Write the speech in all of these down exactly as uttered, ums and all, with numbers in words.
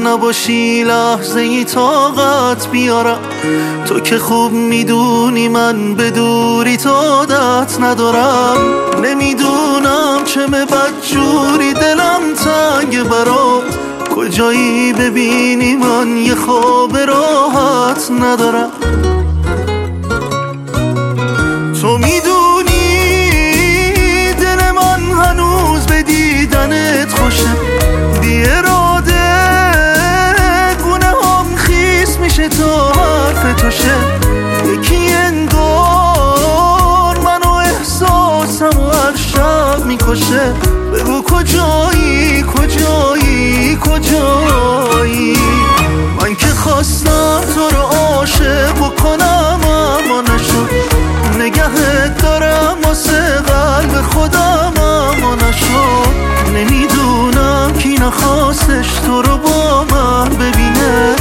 نباشی لحظه ای طاقت بیارم. تو که خوب میدونی من به دوری تو عادت ندارم. نمیدونم چمه بدجوری دلم تنگ برات، کجایی ببینی من یه خواب راحت ندارم. تو میدونی دل من هنوز به دیدنت خوشه، بی اراده گونه هم خیس میشه تا حرف توشه. یکی انگار منو احساسم و هر شب میکشه. بگو کجایی کجایی کجایی؟ من که خواستم تو رو عاشق بکنم اما نشد. نگهت دارم واسه قلب خودم اما نشد. نمیدونم کی نخواستش تو رو با من ببینه.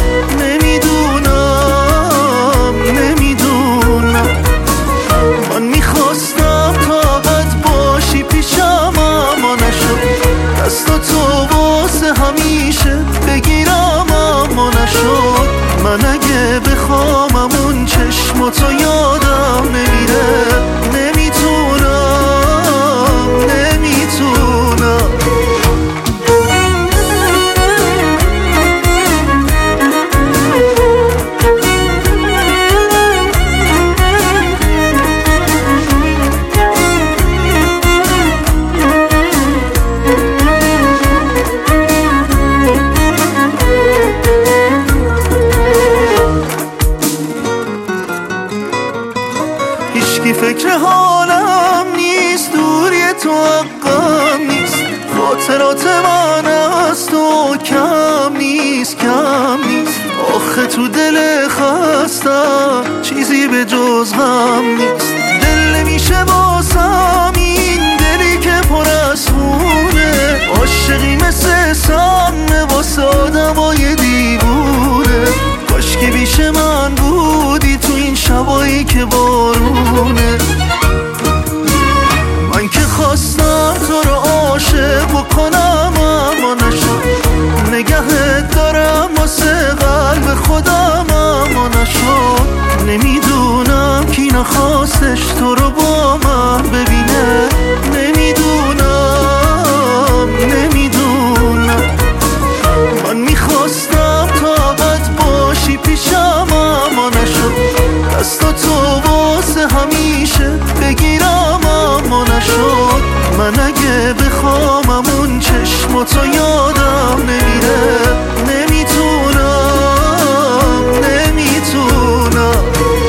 نمیدونم نمیدونم من میخواستم طاقت باشی پیشم اما نشد. دستا تو واسه همیشه بگیرم اما نشد. من اگه بخوام اون چشماتو یادم نمیره. نمیتونم نمیتونم هیچکی فکر حالم نیست، دوری تو حقم نیست. خاطرات من از تو کم نیست کم نیست. آخه تو دل خستم چیزی به جز غم نیست. دل نمیشه باسم این دلی که پر از خونه. عاشقی مثل سم واسه آدمای دیوونه. کاش که بیش من بودی تو این شبایی که بارونه. من که خواستم تو رو عاشق بکنم اما نشد. نگهت دارم واسه قلب خودم اما نشد. نمیدونم کی نخواستش تو رو با من ببینه. نمیدونم نمیدونم من میخواستم طاقت باشی پیشم اما نشد. دستا تو واسه همیشه بگیرم اما نشد. من اگه بخوام اون چشماتو یادم نمیره. نمیتونم نمیتونم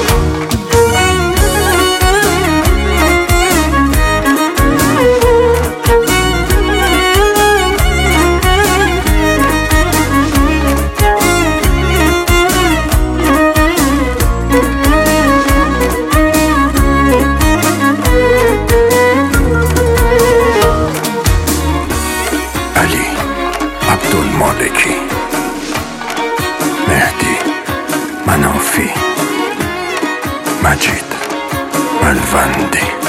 عبدالمالکی، مهدی منافی، مجید ملوندی.